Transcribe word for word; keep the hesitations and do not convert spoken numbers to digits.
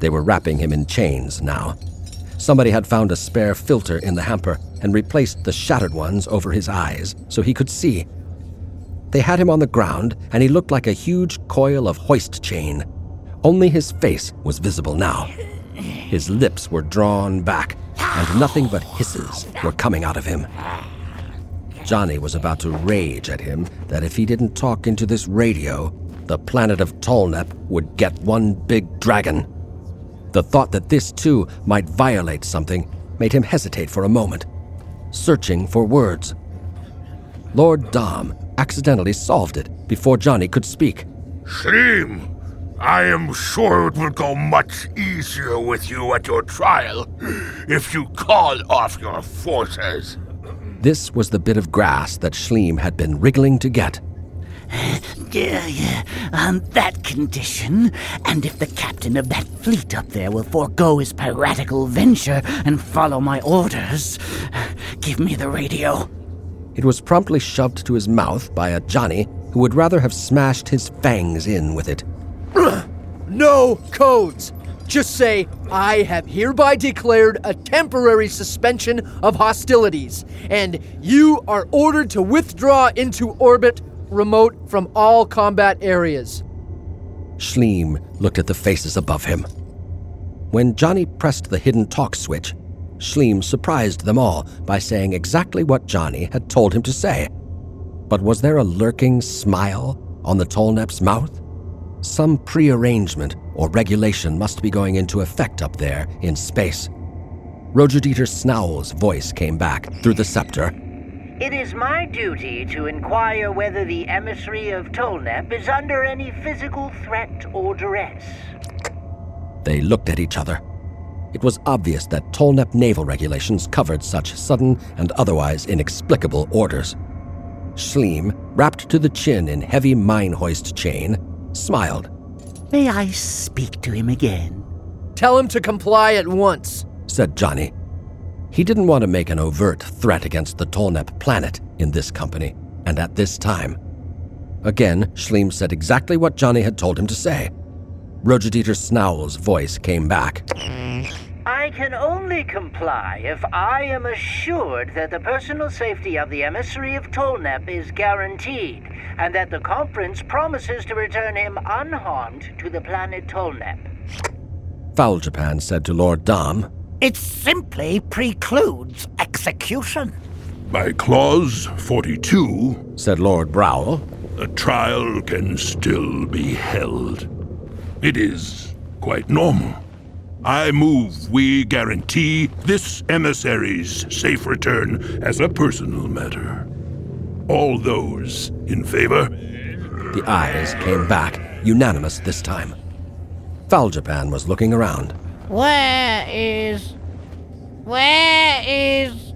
They were wrapping him in chains now. Somebody had found a spare filter in the hamper and replaced the shattered ones over his eyes so he could see. They had him on the ground, and he looked like a huge coil of hoist chain. Only his face was visible now. His lips were drawn back, and nothing but hisses were coming out of him. Johnny was about to rage at him that if he didn't talk into this radio, the planet of Tolnep would get one big dragon. The thought that this, too, might violate something made him hesitate for a moment, searching for words. Lord Dom accidentally solved it before Johnny could speak. Shleem, I am sure it will go much easier with you at your trial if you call off your forces. This was the bit of grass that Shleem had been wriggling to get. Yeah, yeah, on that condition, and if the captain of that fleet up there will forego his piratical venture and follow my orders, give me the radio. It was promptly shoved to his mouth by a Johnny who would rather have smashed his fangs in with it. No codes! Just say, I have hereby declared a temporary suspension of hostilities, and you are ordered to withdraw into orbit, remote from all combat areas. Shleem looked at the faces above him. When Johnny pressed the hidden talk switch, Shleem surprised them all by saying exactly what Johnny had told him to say. But was there a lurking smile on the Tolnep's mouth? Some prearrangement or regulation must be going into effect up there in space. Roger Dieter Snowell's voice came back through the scepter. It is my duty to inquire whether the emissary of Tolnep is under any physical threat or duress. They looked at each other. It was obvious that Tolnep naval regulations covered such sudden and otherwise inexplicable orders. Shleem, wrapped to the chin in heavy mine hoist chain, smiled. May I speak to him again? Tell him to comply at once, said Johnny. He didn't want to make an overt threat against the Tolnep planet in this company, and at this time. Again, Shleem said exactly what Johnny had told him to say. Roger Dieter Snowell's voice came back. I can only comply if I am assured that the personal safety of the emissary of Tolnep is guaranteed, and that the conference promises to return him unharmed to the planet Tolnep. Foul Japan said to Lord Dom, It simply precludes execution. By Clause forty-two, said Lord Browell, a trial can still be held. It is quite normal. I move we guarantee this emissary's safe return as a personal matter. All those in favor? The eyes came back, unanimous this time. Foul Japan was looking around. Where is... Where is...